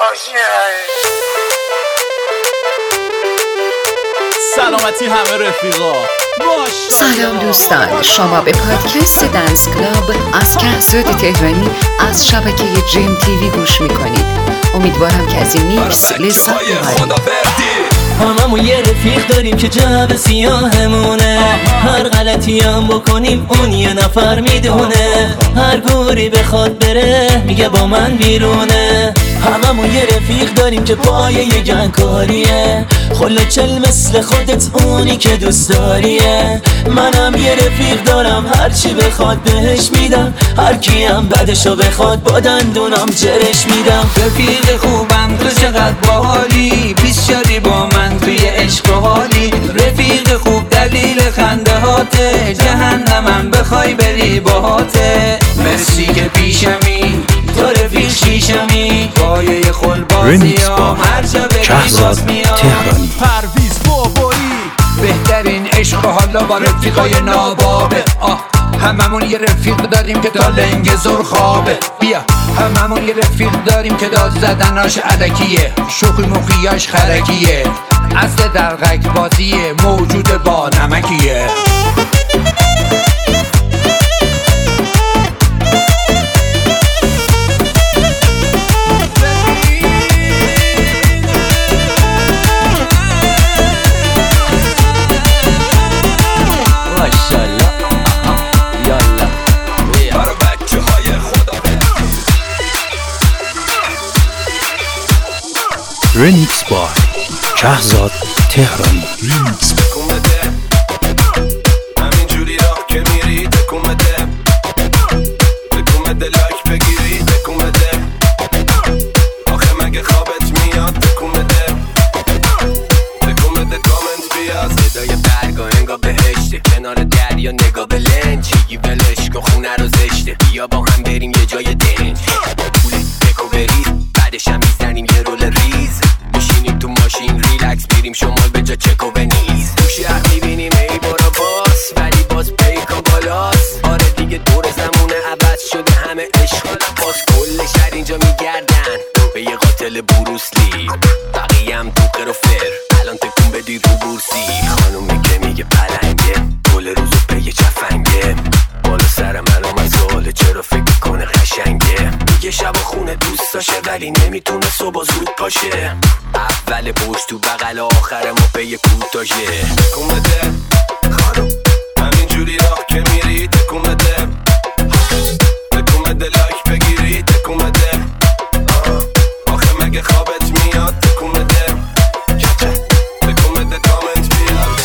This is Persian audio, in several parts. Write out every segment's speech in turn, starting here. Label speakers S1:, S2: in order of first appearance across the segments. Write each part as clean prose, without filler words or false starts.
S1: سلامتی همه رفیقا.
S2: سلام دوستان، شما به پادکست دنس کلاب از کهزاد تهرانی از شبکه دریم تیوی گوش میکنید. امیدوارم که از این میکس لذت ببرید.
S3: هممون یه رفیق داریم که جب سیاهمونه، هر غلطی هم بکنیم اون یه نفر میدونه، هر گوری بخواد بره میگه با من بیرونه. هممون یه رفیق داریم که پایه یه گنگکاریه، خله چل مثل خودت اونی که دوست داریه. منم یه رفیق دارم هرچی بخواد بهش میدم، هر کیم بدشو بخواد با دندونم جرش میدم.
S4: رفیق خوبم تو چقدر باحالی، پیش شدی با من توی عشق و حالی. رفیق خوب دلیل خنده هاته، جهنمم بخوای بری باهاته. مرسی که پیشمی تو رفیق شیشمی، پایه خلبازی ها هر جا بری باز میام.
S1: پرویز بابایی
S4: بهترین عشق و حالا با رفیقای نابابه. هممون یه رفیق داریم که تا لنگ زور خوابه. بیا هممون یه رفیق داریم که داد زدناش علکیه، شوخی مخیاش خرکیه، اصل درغک بازیه، موجود با نمکیه.
S5: رمیکس بای کهزاد تهرانی.
S6: ریمیکس بکن بده، همین جوری راه که میری تکون بده، تکون بده لایک بگیری تکون بده، آخه مگه خوابت میاد تکون بده، تکون بده کامنت بیاد. صدای برگا انگار بهشته، کنار دریا نگاه به لنج، چیگی ولش کن خونه رو زشته، بیا با هم بریم یه جای دنج، پول بکو بریز بعدش هم میزنیم یه رول ریز، میشینیم تو ماشین ریلکس میریم شمال به جا چک و بنیز. تو شهر میبینیم ای برا باس ولی باز پیکا بالاس. آره دیگه دور زمونه عوض شده، همه عشق باز کل شهر اینجا میگردن به یه قاتل بروسلی، بقیه هم دوقه رو فر الان تکون بدی رو بورسی. خانومی که میگه پلنگه کل روزو به یه چفنگه، بالا سر من آمد چرا فکر کنه قشنگه، میگه شب خونه دوست داشه ولی نمیتونه صبح زود پاشه، اول برج تو بغل آخر ما پی کوتاشه. تکون بده خانم همین جوری راه که میری تکون بده، تکون بده لایک بگیری تکون بده، آخه مگه خوابت میاد تکون بده، تکون بده کامنت بیاد.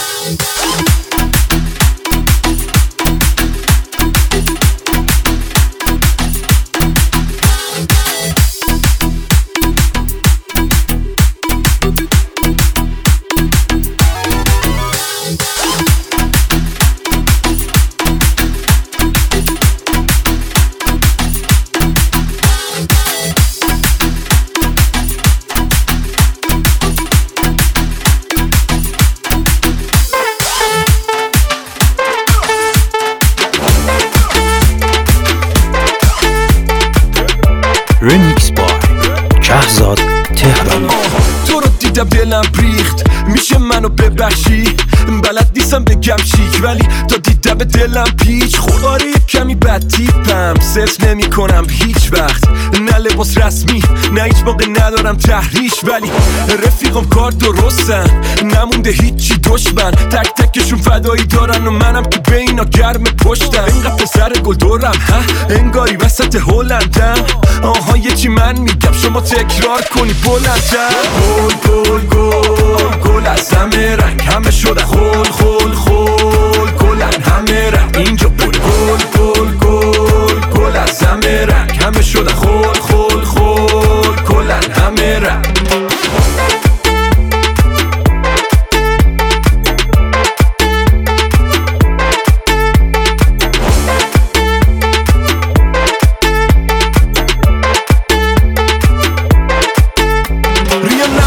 S5: رمیکس بای کهزاد تهرانی.
S6: تو رو دیدم دلم ریخت، میشه منو ببخشی؟ بلد نیستم بگم شیک ولی تا دیدم به دلم پیچ خورد. آره یک کمی بد تیپم، صرف نمی کنم هیچ وقت، نه لباس رسمی نه هیچ موقع ندارم تحریش، ولی رفیقم کار درستن نمونده هیچی دشمن، تک تکشون فدایی دارن و منم که به اینا گرم پشتم. اینقدر پسر گل دورم ها انگاری وسط هلندم، آها یه چی من میگم شما تکرار کنی بلندم. گل گل گل گل از همه رنگ همه شدن خول خول خول گلن همه رنگ اینجا بول. گل گل گل گل از همه رنگ همه شدن خول خول خول گلن همه رنگ.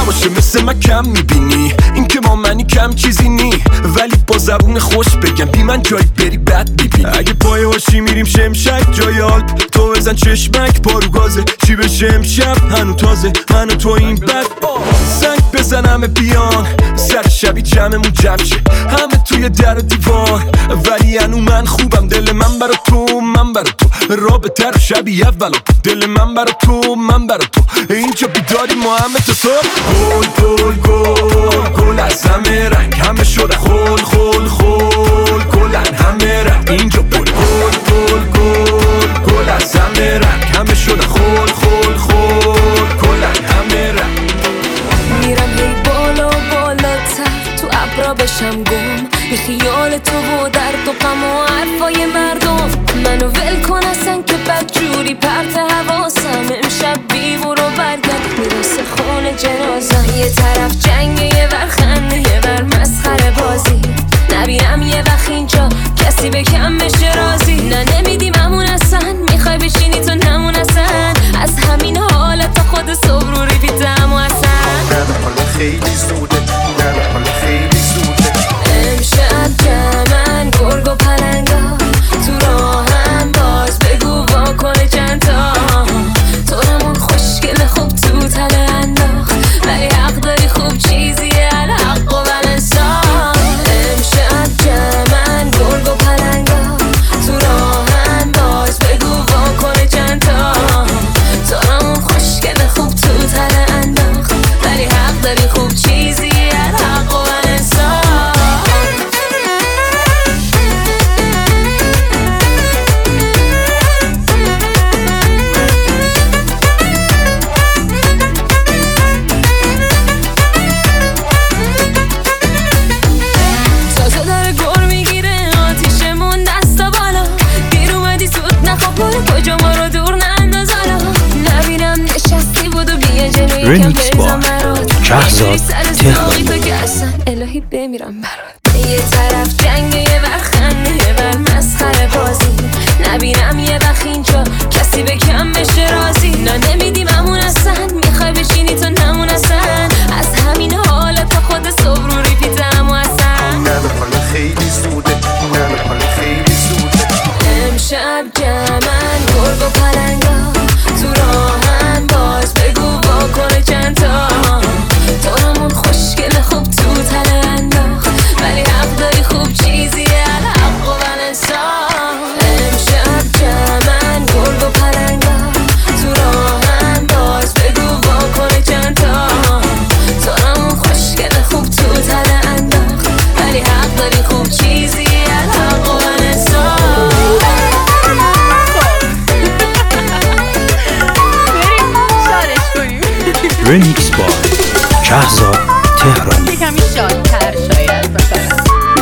S1: نباشه مثل من کم میبینی، این که با منی کم چیزی نی، ولی با زبون خوش بگم بی من جایی بری بد میبینی. اگه پای هاشی میریم شمشک جای آلپ، تو بزن چشمک پارو گازه، چی بشه امشب هنو تازه من و تو این بد. زنگ بزن همه بیان سر شبی جمعمون جمع شه، همه توی در دیوان، ولی هنو من خوبم، دل من برا تو من برا تو، رابطه رو شبی اولا، دل من برا تو من برا تو، اینجا بیداری ما همه تو تو. گل گل گل گل از همه رنگ، همه شده خول خول خول گلن همه رنگ، اینجا گل گل گل گل گل از همه رنگ، همه شده خول خول خول گلن همه رنگ.
S7: میرم هی بالا بالاتر تو ابرا بشم گم، یه خیال تو و درد و غم و حرفای مردم، منو ول کن اصلا که بدجوری پرت حواسم، امشب بیمور و برگرد میرسه خونه جنازم، یه طرف جنگه یه ور خنده یه ور مسخره بازی، نبینم یه وقت اینجا کسی به کم بشه رازی، نه نمیدیم همون اصلا، میخوای بشینی تو نمون اصلا، از همین حالت تا خود صبح رو ریپیتم و اصلا
S8: خیلی زوده، نه حالا خیلی زوده.
S7: امشب جمعن گرگ و پلنگا تو راهم، باز بگو واکنه چند تا، تو رمون خوشگل خوب تو تله انداخت، ولی حق داری خوب چیزیه الحق و بلنسا. امشب جمعن گرگ و پلنگا تو راهم، باز بگو واکنه چند تا، تو رمون خوشگل خوب تو تله انداخت، ولی حق داری خوب چیزیه الحق و بلنسا. تازه داره گر میگیره آتیشمون دستا بالا، دیر اومدی سود نخواب برو کجا ما رو دور ننداز حالا، نبینم نشستی بودو بیه جلوی کم
S5: رمیکس با
S7: بریزم برات،
S5: کهزاد تهرانی.
S7: تو که اصلا الهی بمیرم برات، یه طرف جنگه یه ور خنده یه ور مسخره بازی، نبینم یه وقت اینجا کسی به کم بشه رازی، نه نمیدیم همون اصلا، میخوای بشینی تو نمون اصلا، از همین حالت تا خود صبح رو ریپیتم و اصلا
S8: نه حالا خیلی زوده، نه حالا خیلی زوده.
S7: امشب جمعن گرگ و پلنگا تو راهم، باز بگو واکنه چند تا، تو همون خوشگل خوب تو تله انداخت، ولی حق داری خوب چیزیه الحق و بلنسا. امشب جمعن گرگ و پلنگا تو راهم، باز بگو واکنه چند تا، تو همون خوشگل خوب تو تله انداخت، ولی حق داری خوب چیزیه الحق و بلنسا.
S5: رمیکس با کهزاد تهرانی.
S9: کمی شادتر شاید مثلا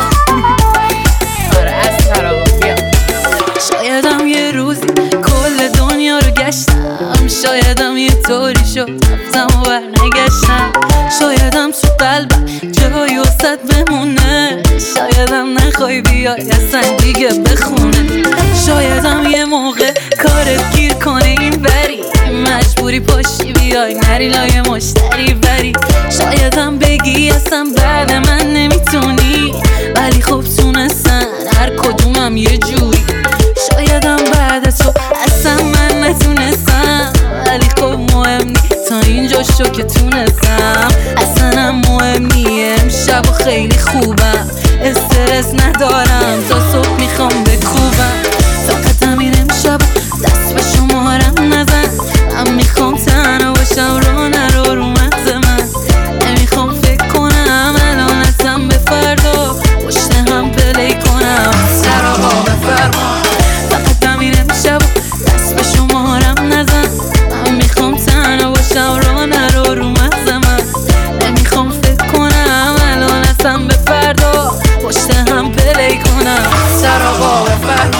S9: آره از تراوح بیا.
S10: شایدم یه روزی کل دنیا رو گشتم، شایدم یه طوری شد رفتم و برنگشتم، شایدم تو قلبم جایی وسط بمونه، شایدم نخوای بیای اصلا دیگه بخونه، شایدم یه موقع کارت گیر کنه این بری، مجبوری پاشی بیای نری لای مشتری بری، شایدم بگی اصلا بعد من نمیتونی، ولی خب تونستن هر کدومم یه جوری، شایدم بعد تو اصلا من نتونستم، ولی خب مهم نی تا اینجا شو که تونستم، اصلا هم مهم نی امشب و خیلی خوبم، استرس ندارم تا صبح میخوام بکوبم، فقط همین امشب دست به شمارم نزن، من میخوام تنها باشم رو نرو رو مغز من، نمیخوام فکر کنم الان ازم به فردا پشت هم پلی کنم سراغا بفرما، فقط همین امشب دست به شمارم نزن، من میخوام تنها باشم رو نرو رو مغز من، نمیخوام فکر کنم الان ازم به فردا پشت هم پلی کنم سراغا بفرما.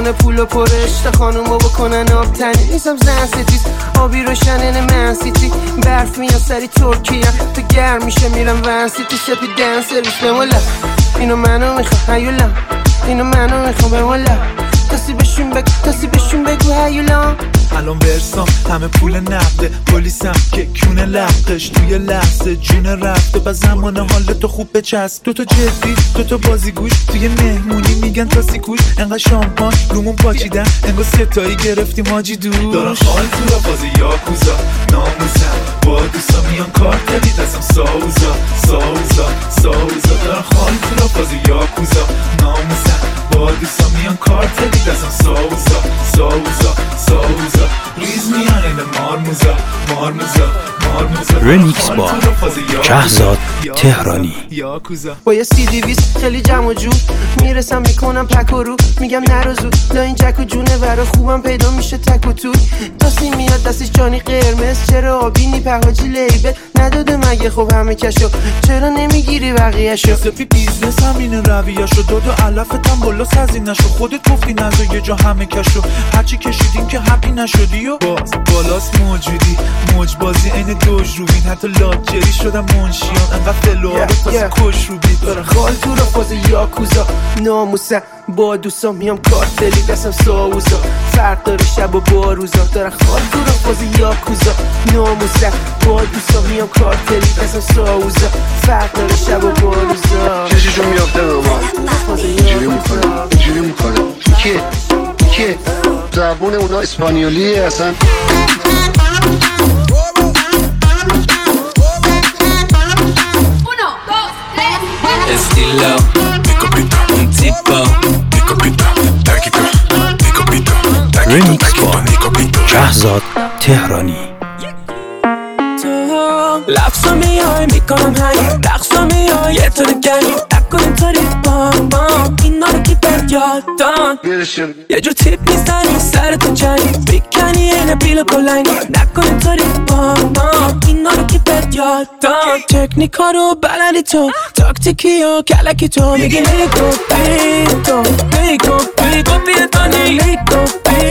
S11: میکنه پولو پرش تا خانومو بکنن آب تنی. نیستم زن ستیز آبی روشنن من سیتی، برف میان سری ترکیه تو گرم میشه میرم ون سیتی. سپی دن سرویس بمولا اینو منو میخوام هیولا، اینو منو میخوام بمولا کسی بهشون بگو هیولا.
S12: الان ورسام همه پول نقده، پلیسم که کونه لقش توی لحظه جون رفته. با زمان حالتو خوب بچست، دوتا جدی دوتا بازیگوش توی مهمونی میگن تا سیکوش. انقدر شامپان رومون پاچیدن انگار ستایی گرفتیم حاجی دوش. دارن خال تو را بازی یاکوزا ناموزم با دوستا میان کارتلی دستم ساوزا. دارن خال تو را بازی یاکوزا ناموزم با دوستا میان کارتلی دستم ساوزا. ریز میان این مارموزا.
S5: رمیکس با شهزاد تهرانی.
S11: با یه CD-20 خیلی جمع و جور میرسم میکنم پک و رو، میگم نرو زود لا این جک و جونه برا خوبم پیدا میشه تک و توی. تاسی میاد دستش جانی قرمز، چرا آبی نی پهاجی لیبل نداده مگه خب همه کشو، چرا نمیگیری بقیه‌شو؟
S12: سپی بیزنس همینه رویه‌شو، دادو علفتم بالا سزینشو. خودت گفتی نزا یه جا همه کشو، هرچی کشیدیم که حقی نشدی و باز بالاست موجودی موج بازی این دوج روبین. حتی لاجری شدم منشیان انقدر فلوها بتاسه کش روبید.
S11: دارن خال تو را فاز یاکوزا ناموسم با دوستان میام کارتلی دستم ساوزا. فرق داره شب و با روزا. دارن خال تو را فاز یاکوزا ناموسم با دوستان میام کارتلی دستم ساوزا. فرق داره شب و با روزا.
S8: کشی جون میافته به ما اینجوری میکنه که زبون اونا اسپانیولیه اصلا.
S1: Estilo, mi copita, un tipo, mi copita, taquito, mi copita,
S5: رمیکس با شهزاد تهرانی.
S1: لفظا میای میکنم هنگ رقصا میای یه طور گنی نکنیم طوری بام اینا رو کی بد یادان یه جور تیپ میزنی سرتو جنگی بیکنی اینه بیل بلنگی نکنیم طوری بام اینا رو کی بد یادان تکنیکا رو بلدی تو تاکتیکی و کلکی تو میگی لیکو پیتو پیتانی لیکو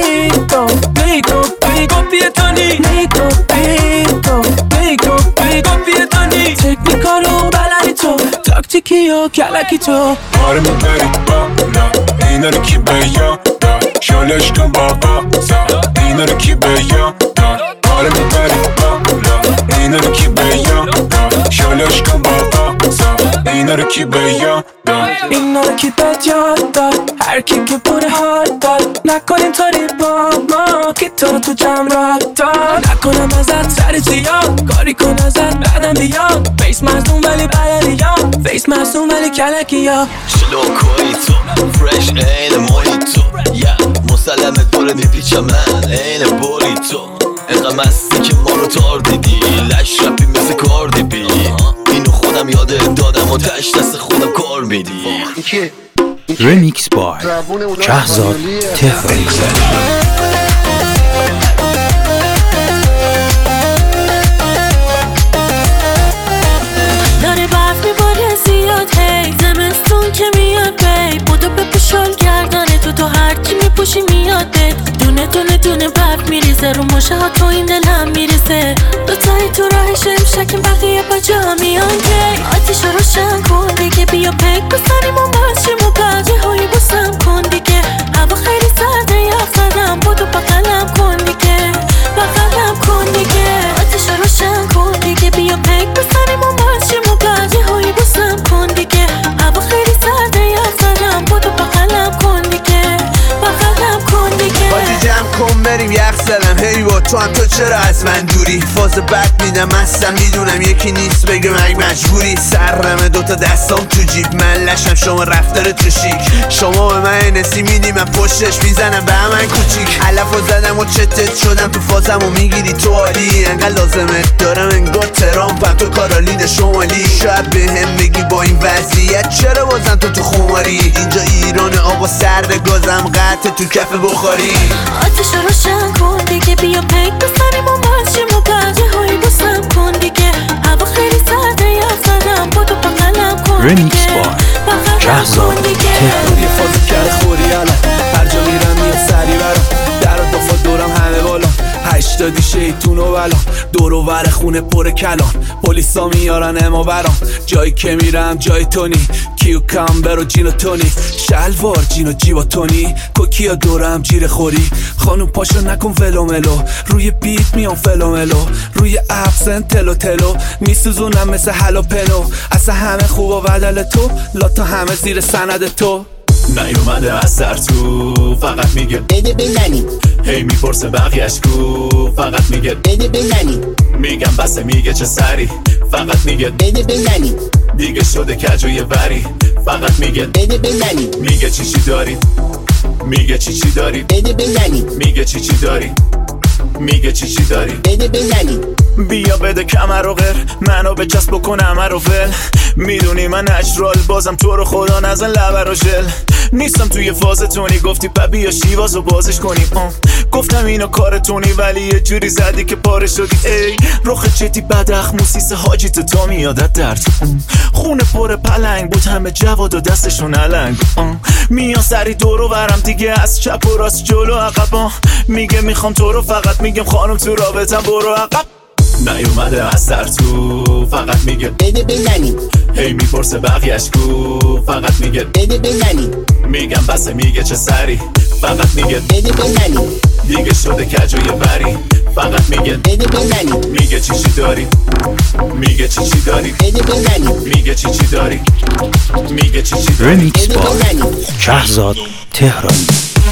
S1: پیتانی تکنیکا رو بلدی تو تاکتیکی و کلکی تو.
S6: آره میبری بالا اینا رو کی به یادار شالش کن بابا اینا رو کی به یادار. آره میبری بالا اینا رو کی به یادار شالش کن بابا اینا رو کی به یادار.
S1: اینا رو کی به یادار هر کی که پول حال داد نکنیم طوری با ما که تو رو تو جمع را داد نکنم ازت سر زیاد کاری کن ازت بعدم بیاد. فیس مصدوم ولی بلدیام فیس مصدوم ولی کلکی ها
S13: شلوکوی تو فرش این مویتو مسلمه داره میپیچم من این بوری تو اینقدر مستی که ما رو تار دیدی لش رپی مثل کاردی بی اینو خودم یاده دادم و تش دست خودم کار میدی.
S5: رمیکس با شهزاد تهرانی.
S7: داره برف میباره زیاد هی زمستون که میاد بی بودو بپوشال گردنه تو هرچی میپوشی میاد بد دونه برف میریزه رو مشه ها تو این دلم میریزه دوتایی تو راهش امشکیم بقیه با جا میان کی آتیش رو روشن کن دیگه بیا پیک بسنیم و باشیم و بقیه هایی بوسم کن دیگه هوا خیلی سرده یخ زدم بودو بغلم کن دیگه بغلم کن دیگه آتیش رو روشن کن دیگه بیا پیک بسنیم و باشیم و بقیه هایی بوسم کن دیگه هوا خیلی سرده یخ زدم بودو بغلم کن دیگه بغلم کن دیگه
S14: بازی جمع کن بریم یخ زدم هی با تو هم تو چرا از من دوری فاز بد میدم هستم میدونم یکی نیست بگم اگه مجبوری سرمه دوتا دستام تو جیب من لشم شما رفتار تو شیک شما به من نسی میدی من پشتش میزنم به همن کوچیک علفو زدم و چتت شدم تو فازم و میگیری تو عالی انقدر لازمت دارم انگار ترامپم تو کارالین شمالی شاید به هم بگی با این وضعیت چرا بازم تو خماری اینجا ایران آبا سرد گازم قطع تو کف بخاری
S7: آتیش رو روشن کن دیگه بیا پیک بسنیم و باشیم و بقیه هایی بوسم کن دیگه هوا خیلی سرده یخ زدم بودو بغلم کن
S5: رمیکس با شهزاد تهرانی.
S1: یه فاز کرد خوری الان هر جا میرم
S12: دادی شیطون و بلان، دور و ور خونه پر کلان، پلیسا میارن اما برام، جایی که میرم جای تونی، کیوکامبر و جین و تونی، شلوار جین و جیبا تونی، کوکیا دورم جیره خوری، خانوم پاشو نکن ولوملو، روی بیت میام فلوملو، روی ابزن تلو تلو، میسوزونم مثل هلاپنو، اصلا همه خوب و بدل تو، لاتا همه زیر سند تو.
S15: نیومده از سر تو، فقط میگه بده بزنی، هی میپرسه بقیهش کو، فقط میگه بده بزنی، میگم بسه میگه چه سری، فقط میگه بده بزنی، دیگه شده کج و یه وری، فقط میگه بده بزنی، میگه چی داری، میگه چی داری، بده بزنی، میگه چی داری، میگه چی داری، بده بزنی،
S12: بیا بده کمر و غیر، منو به چسب بکن همه رو ول، میدونی من نچرال، بازم تو رو خدا نزن لبر و ژل، نیستم توی فاز تونی، گفتی بیا شیواز رو بازش کنیم، گفتم اینو کار تونی، ولی یه جوری زدی که پاره شدی، ای رخ چتی بدخ موسیس حاجی تو میادت درد، خونه پر پلنگ بود، همه جواد و دستشون علنگ، میان سری دورو برم دیگه، از چپ و راست جلو عقب، میگه میخوام تو رو، فقط میگم خانم تو رابطم برو عقب.
S15: نیومده از سر تو، فقط میگه بده بزنی، هی میپرسه بقیهش کو، فقط میگه بده بزنی، میگم بسه میگه چه سری، فقط میگه بده بزنی، دیگه شده کج و یه وری، فقط میگه بده بزنی، میگه چی داری، میگه چی داری، بده بزنی، میگه چی داری، میگه چی داری،
S5: رمیکس با شهرزاد تهرانی.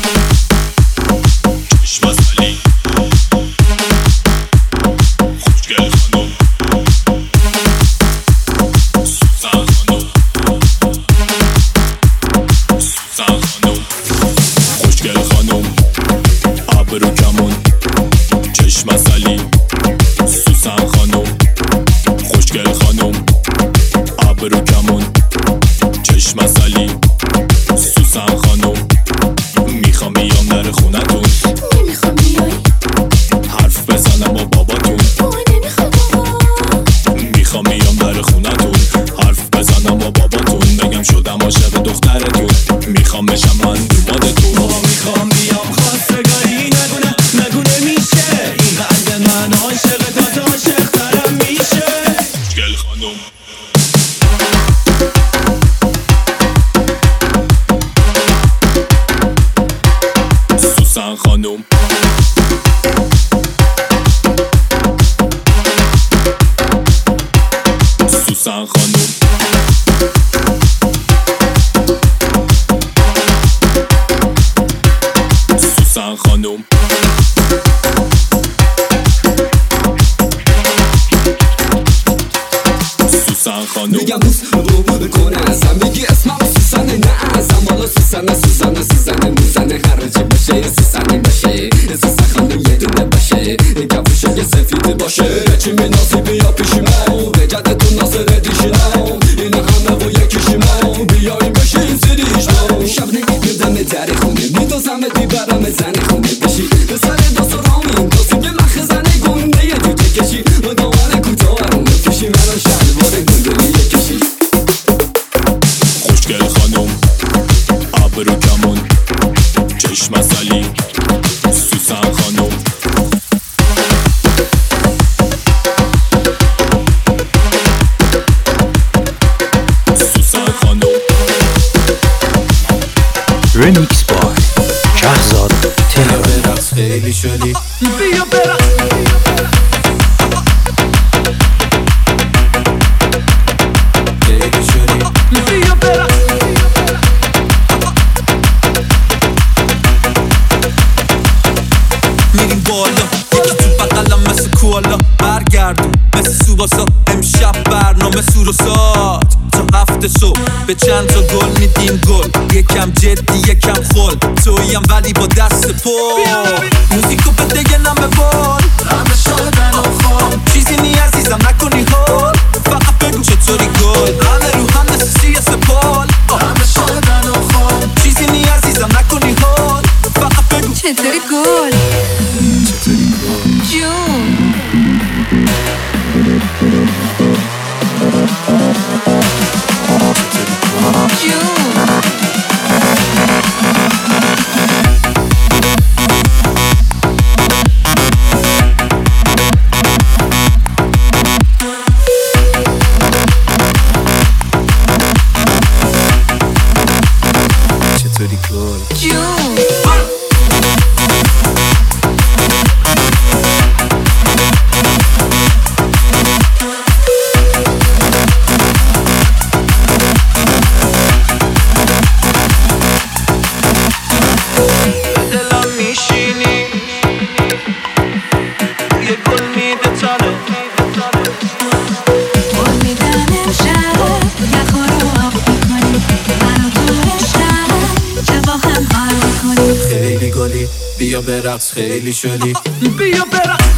S16: میگم بوس رو بکنه ازم، میگی اسمم سوسنه، نه ازم حالا سوسنه موزنه، هرچی باشه سوسنه باشه، سوسن خانم یه دونه باشه، گفوشه یه سفید باشه، چی نازی بیا پیشیمو، بجدتون ناصر دیشیمو، این همه و یکیشیمو، بیاییم بشیم زیریشمو، شب نمیدم در خونه، میدازمت بیبرم زن خونه، بشی به سر داست رامین، داستی به مخ زنه گنده یه دوته کشی، و دامن کوتاه رو پیشی منو شلوار گنده یکشی.
S17: خوشگل خانم ابرو کمون، چشم اصلی، سوسن خانم، سوسن خانم.
S5: رمیکس با شهرزاد تهرانی.
S17: برقص خیلی شدی،
S16: بیا برقص
S17: خیلی شدی،
S16: بیا برقص
S18: میریم بالا، یکی تو بقلم مثل کوالا، برگردون مثل سوباسا، امشب برنامه سور و سات، تا هفته صبح به چند تا گل میدیم گل، یکم جدی یکم خل، تویم ولی با دست پر، موزیکو بده یه نم بال، همه شادن و خام، چیزی نی عزیزم نکنی حال، فقط بگو چطوری گل، همه رو هم مثل سیه سپال، همه شادن و خام، چیزی نی عزیزم نکنی حال، فقط بگو
S10: چطوری گل،
S17: چطوری گل
S10: جون،
S17: بیا برقص خیلی شدی
S18: بیا برقص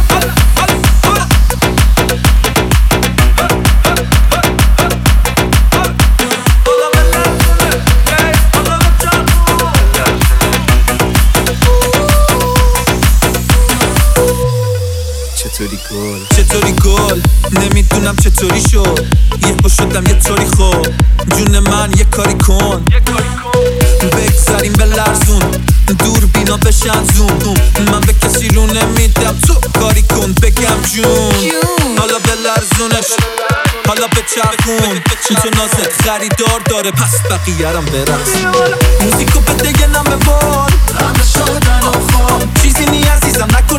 S18: چطوری گل نمیدونم چطوری شد یهو شدم یه طوری خوب جون من یه کاری کن بگذاریم به لرزون دور بینا بشن زوم من به کسی رو نمیدم تو کاری کن بگم جون حالا به لرزونش حالا به چرخون چون تو نازت خریدار داره پس بقیه‌رم برقص موزیکو بده یه نم به بال همه شادن و خواب چیزی نی عزیزم نکن